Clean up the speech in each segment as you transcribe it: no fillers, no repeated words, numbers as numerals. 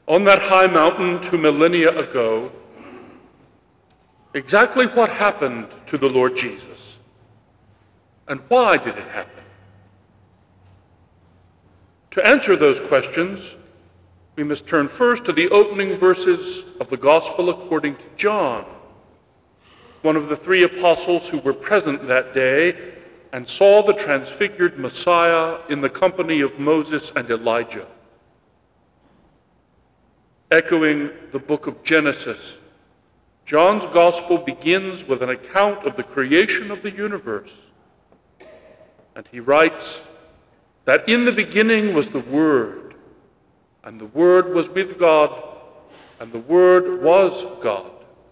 On that high mountain 2 millennia ago, exactly what happened to the Lord Jesus? And why did it happen? To answer those questions, we must turn first to the opening verses of the Gospel according to John, one of the 3 apostles who were present that day and saw the transfigured Messiah in the company of Moses and Elijah. Echoing the book of Genesis, John's Gospel begins with an account of the creation of the universe. And he writes that in the beginning was the Word, and the Word was with God, and the Word was God.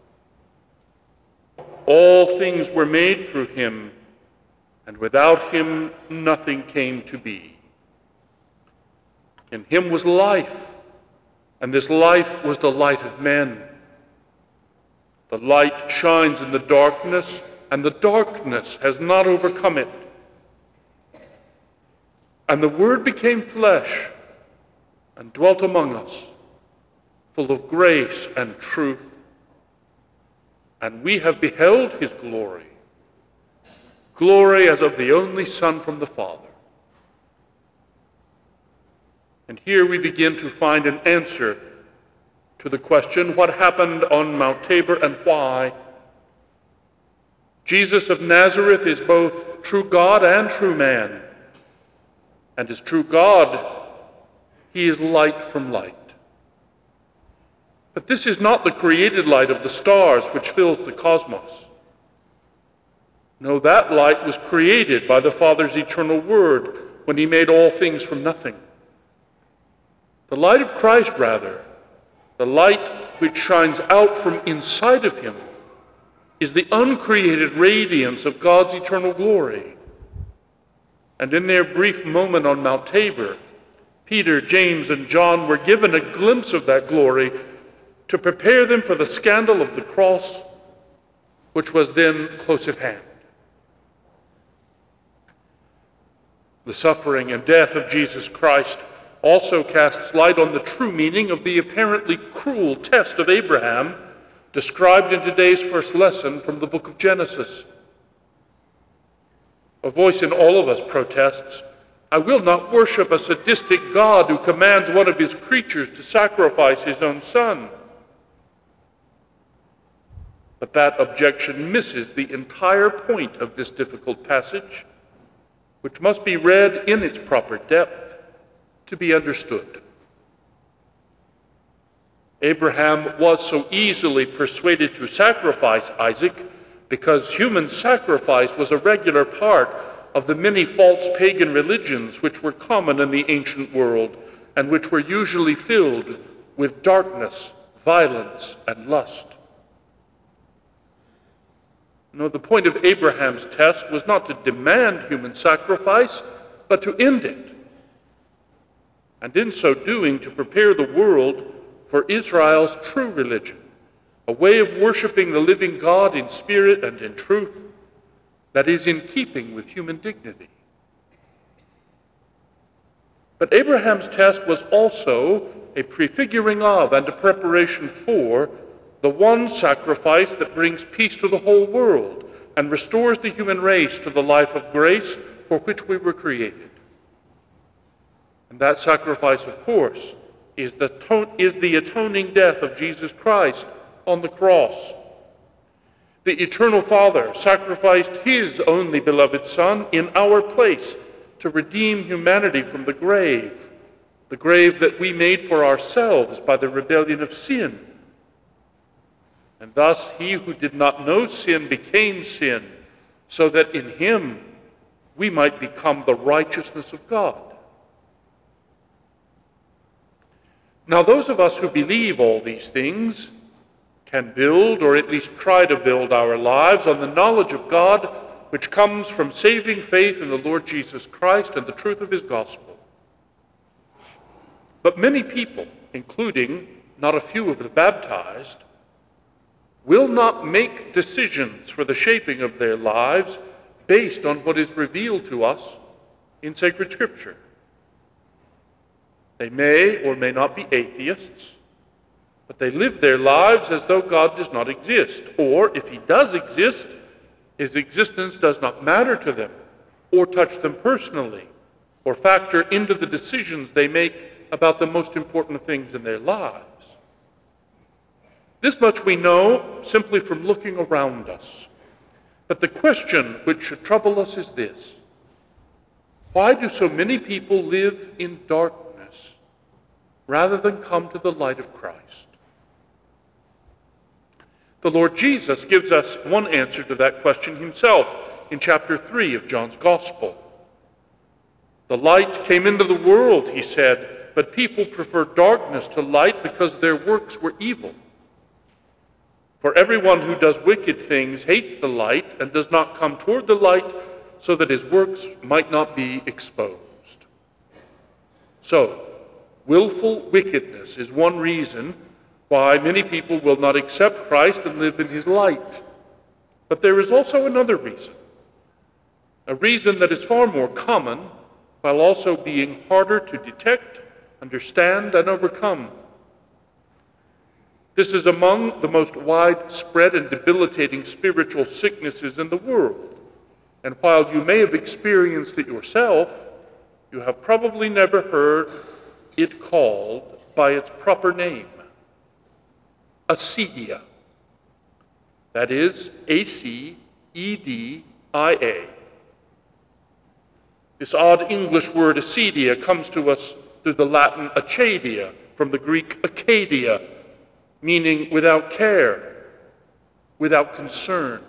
All things were made through him, and without him nothing came to be. In him was life, and this life was the light of men. The light shines in the darkness, and the darkness has not overcome it. And the Word became flesh and dwelt among us, full of grace and truth. And we have beheld his glory, glory as of the only Son from the Father. And here we begin to find an answer to the question, what happened on Mount Tabor and why? Jesus of Nazareth is both true God and true man. And as true God, he is light from light. But this is not the created light of the stars which fills the cosmos. No, that light was created by the Father's eternal Word when he made all things from nothing. The light of Christ, rather, the light which shines out from inside of him, is the uncreated radiance of God's eternal glory. And in their brief moment on Mount Tabor, Peter, James, and John were given a glimpse of that glory to prepare them for the scandal of the cross, which was then close at hand. The suffering and death of Jesus Christ also casts light on the true meaning of the apparently cruel test of Abraham described in today's first lesson from the book of Genesis. A voice in all of us protests, "I will not worship a sadistic God who commands one of his creatures to sacrifice his own son." But that objection misses the entire point of this difficult passage, which must be read in its proper depth to be understood. Abraham was so easily persuaded to sacrifice Isaac because human sacrifice was a regular part of the many false pagan religions which were common in the ancient world and which were usually filled with darkness, violence, and lust. No, the point of Abraham's test was not to demand human sacrifice, but to end it. And in so doing, to prepare the world for Israel's true religion, a way of worshiping the living God in spirit and in truth that is in keeping with human dignity. But Abraham's test was also a prefiguring of and a preparation for the one sacrifice that brings peace to the whole world and restores the human race to the life of grace for which we were created. And that sacrifice, of course, is the atoning death of Jesus Christ on the cross. The eternal Father sacrificed his only beloved Son in our place to redeem humanity from the grave that we made for ourselves by the rebellion of sin. And thus he who did not know sin became sin, so that in him we might become the righteousness of God. Now, those of us who believe all these things can build, or at least try to build, our lives on the knowledge of God which comes from saving faith in the Lord Jesus Christ and the truth of his gospel. But many people, including not a few of the baptized, will not make decisions for the shaping of their lives based on what is revealed to us in sacred Scripture. They may or may not be atheists, but they live their lives as though God does not exist, or if he does exist, his existence does not matter to them, or touch them personally, or factor into the decisions they make about the most important things in their lives. This much we know simply from looking around us. But the question which should trouble us is this: why do so many people live in darkness rather than come to the light of Christ? The Lord Jesus gives us one answer to that question himself in chapter 3 of John's Gospel. The light came into the world, he said, but people preferred darkness to light because their works were evil. For everyone who does wicked things hates the light and does not come toward the light so that his works might not be exposed. So, willful wickedness is one reason why many people will not accept Christ and live in his light. But there is also another reason, a reason that is far more common, while also being harder to detect, understand, and overcome. This is among the most widespread and debilitating spiritual sicknesses in the world. And while you may have experienced it yourself, you have probably never heard it called by its proper name: acedia. That is acedia. This odd English word acedia comes to us through the Latin accedia, from the Greek Acadia, meaning without care, without concern.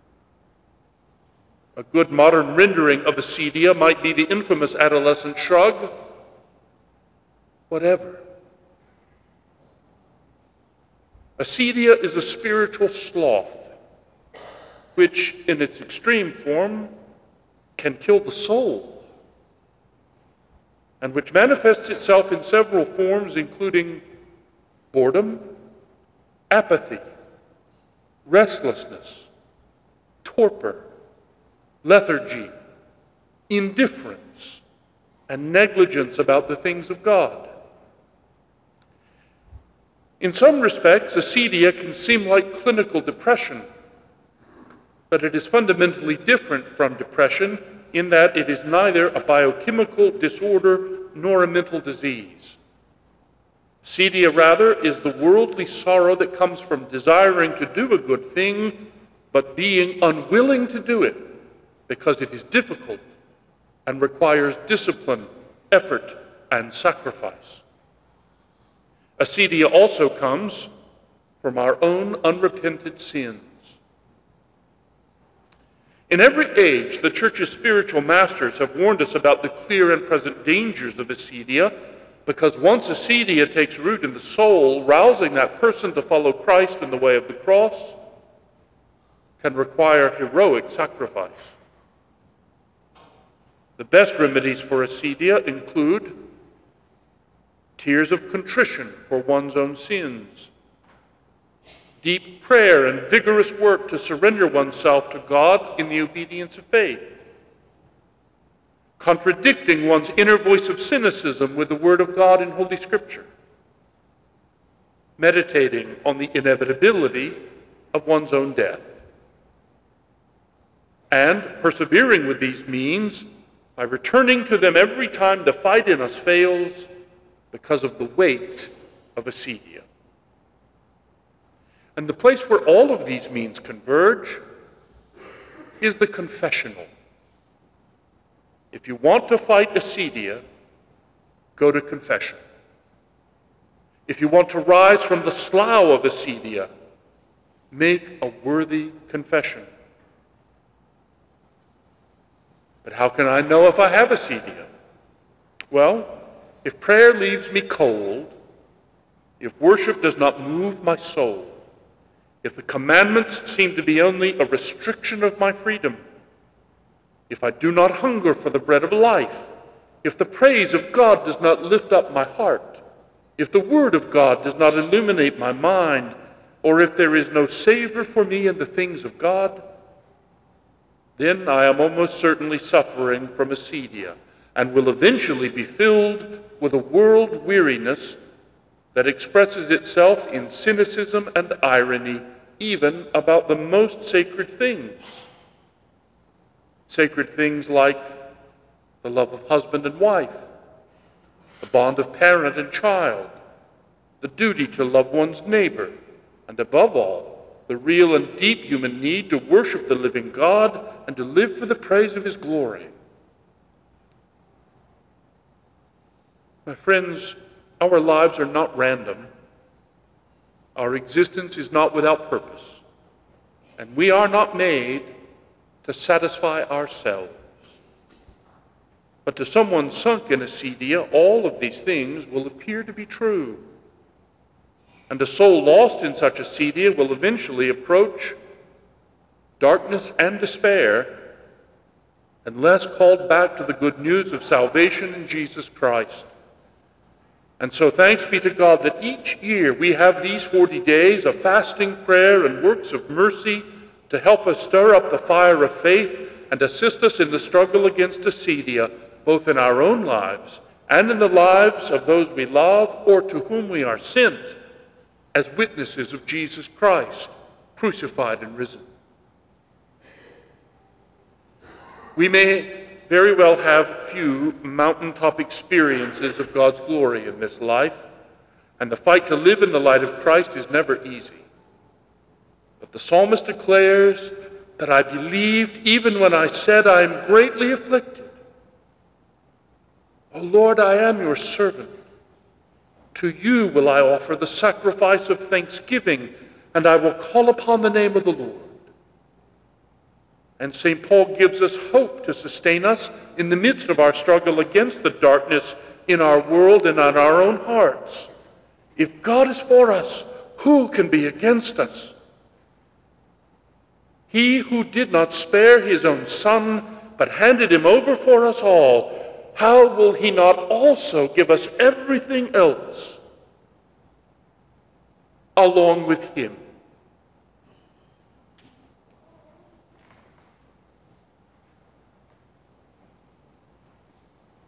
A good modern rendering of acedia might be the infamous adolescent shrug: whatever. Acedia is a spiritual sloth, which in its extreme form can kill the soul, and which manifests itself in several forms, including boredom, apathy, restlessness, torpor, lethargy, indifference, and negligence about the things of God. In some respects, acedia can seem like clinical depression, but it is fundamentally different from depression in that it is neither a biochemical disorder nor a mental disease. Acedia, rather, is the worldly sorrow that comes from desiring to do a good thing, but being unwilling to do it because it is difficult and requires discipline, effort, and sacrifice. Acedia also comes from our own unrepented sins. In every age, the Church's spiritual masters have warned us about the clear and present dangers of acedia, because once acedia takes root in the soul, rousing that person to follow Christ in the way of the cross can require heroic sacrifice. The best remedies for acedia include tears of contrition for one's own sins, deep prayer and vigorous work to surrender oneself to God in the obedience of faith, contradicting one's inner voice of cynicism with the Word of God in Holy Scripture, meditating on the inevitability of one's own death, and persevering with these means by returning to them every time the fight in us fails because of the weight of acedia. And the place where all of these means converge is the confessional. If you want to fight acedia, go to confession. If you want to rise from the slough of acedia, make a worthy confession. But how can I know if I have acedia? Well, if prayer leaves me cold, if worship does not move my soul, if the commandments seem to be only a restriction of my freedom, if I do not hunger for the bread of life, if the praise of God does not lift up my heart, if the word of God does not illuminate my mind, or if there is no savor for me in the things of God, then I am almost certainly suffering from acedia and will eventually be filled with a world weariness that expresses itself in cynicism and irony, even about the most sacred things. Sacred things like the love of husband and wife, the bond of parent and child, the duty to love one's neighbor, and above all, the real and deep human need to worship the living God and to live for the praise of his glory. My friends, our lives are not random. Our existence is not without purpose. And we are not made to satisfy ourselves. But to someone sunk in acedia, all of these things will appear to be true. And a soul lost in such acedia will eventually approach darkness and despair unless called back to the good news of salvation in Jesus Christ. And so thanks be to God that each year we have these 40 days of fasting, prayer, and works of mercy to help us stir up the fire of faith and assist us in the struggle against acedia, both in our own lives and in the lives of those we love or to whom we are sent as witnesses of Jesus Christ, crucified and risen. We may very well have few mountaintop experiences of God's glory in this life, and the fight to live in the light of Christ is never easy. But the psalmist declares that I believed even when I said I am greatly afflicted. O Lord, I am your servant. To you will I offer the sacrifice of thanksgiving, and I will call upon the name of the Lord. And St. Paul gives us hope to sustain us in the midst of our struggle against the darkness in our world and in our own hearts. If God is for us, who can be against us? He who did not spare his own Son, but handed him over for us all, how will he not also give us everything else along with him?